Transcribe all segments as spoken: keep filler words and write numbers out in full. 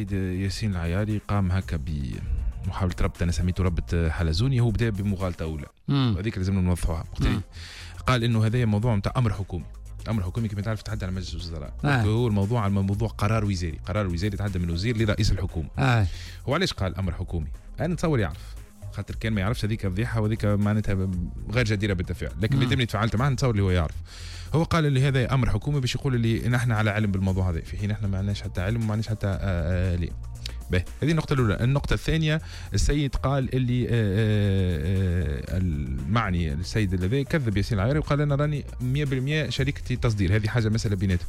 السيد ياسين العياري قام هكا بمحاولة ربط، أنا سميته ربط حلزوني. هو بدأ بمغالطة أولى وهذيك لازم نوضحوها. قال إنه هذا موضوع نتاع أمر حكومي. أمر حكومي كما تعرف تحدى على مجلس الوزراء. آه. هو الموضوع على موضوع قرار وزاري، قرار وزاري يتعدى من وزير لرئيس الحكومة. آه. هو علاش قال أمر حكومي؟ أنا نتصور يعرف، خاطر كان ما يعرفش هذيك فضيحة وهذيك معناتها غير جديرة بالتفاعل، لكن اللي تمني تفاعلت معاه نتصور اللي هو يعرف. هو قال اللي هذا أمر حكومي باش يقول اللي نحن على علم بالموضوع هذا، في حين احنا ما عندناش حتى علم وما عندناش حتى آلية. باهي، هذه النقطة الأولى. النقطة الثانية، السيد قال اللي آآ آآ المعني السيد الذي كذب ياسين العياري وقال أنا راني مية بالمية شركتي تصدير، هذه حاجة مسألة بيناتهم.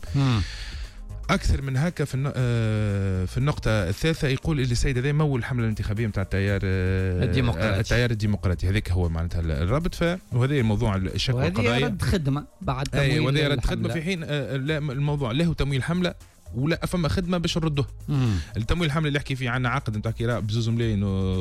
أكثر من هكا في في النقطة الثالثة يقول اللي السيد هذا مول الحملة الانتخابية نتاع التيار الديمقراطي التيار الديمقراطي هذاك هو معناتها الرابط. ف وهذا الموضوع الشكوى القضائية وهذه رد خدمة بعد تمويل أي وهذا رد خدمة، في حين الموضوع له تمويل حملة ولا فما خدمه باش نردوه. التمويل الحمله اللي يحكي فيه عندنا عقد نتاع كراء بزوز ملايين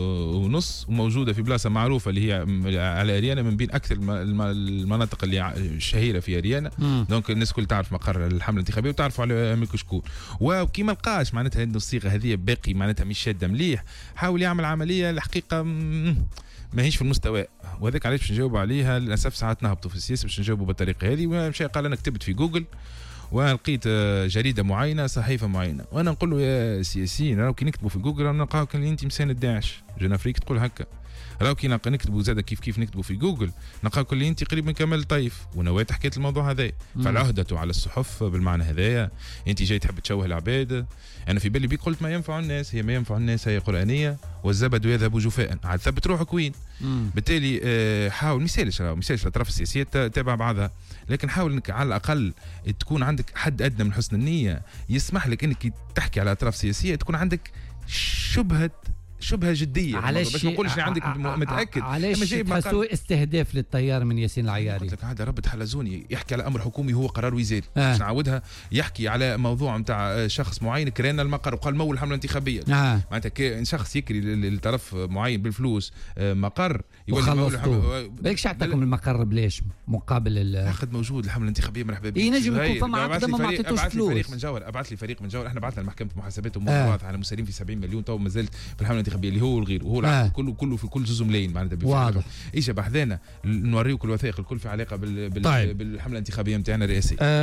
ونص وموجوده في بلاصه معروفه اللي هي على اريانا، من بين اكثر المناطق اللي الشهيره في اريانا. دونك الناس كل تعرف مقر الحمله الانتخابيه وتعرفوا على ملك شكون. وكي ما لقاش معناتها عنده الصيغه هذه باقي معناتها مش شاده مليح، حاول يعمل عمليه الحقيقه ماهيش في المستوى، وهذاك علاش باش نجاوبوا عليها. للاسف ساعات نهبطوا في السياسه باش نجاوبوا بالطريقه هذه. ومشى قال انا كتبت في جوجل ولقيت جريده معينه صحيفه معينه، وانا نقول له يا سياسيين راهو كي نكتبوا في جوجل نلقاو كان انت مساند داعش جنى افريقيا تقول هكا، راهو كي نكتبوا زاد كيف كيف نكتبوا في جوجل نلقاو كل انت قريب من كمال طيف ونويت حكيت الموضوع هذا. فالعهده على الصحف بالمعنى هذايا، انت جاي تحب تشوه العباد. انا في بالي بيك قلت ما ينفع الناس، هي ما ينفع الناس هي قرانيه والزبد يذهب جفاء، عاد ثبت روحك وين. بالتالي حاول ما يسالش راهو ما يسالش الاطراف السياسيه تتابع بعضها، لكن حاول انك على الاقل تكون عندك حد ادنى من حسن النيه يسمح لك انك تحكي على اطراف سياسيه تكون عندك شبهه شبهه جديه. علاش باش ما نقولش عندك متاكد. علاش تحسوا استهداف للتيار من ياسين العياري؟ قلت لك هذا ربط حلزوني يحكي على امر حكومي هو قرار وزاري. آه. باش نعاودها يحكي على موضوع نتاع شخص معين كرينا المقر وقال مول الحمله الانتخابيه. آه. معناتها شخص يكري لطرف معين بالفلوس مقر يولي مول الحمله. بالك عطاكم المقر بلاش مقابل العقد موجود الحمله الانتخابيه مرحبا بك. ينجم يكون فما عقد ما عطيتوش فلوس. فريق من جوهر ابعث لي فريق من جوهر، احنا بعثنا لمحكمه محاسبات وموضوعات على مسالين في سبعين مليون تو مازالت في الحمله الانتخابيه اللي هو الغير وهو العقد. آه. كله كله في كل زوز ملايين معناتها واضح. ايش بحذانا نوريوك الوثائق الكل في علاقه بال... بال... طيب. بالحمله الانتخابيه نتاعنا الرئاسيه. آه.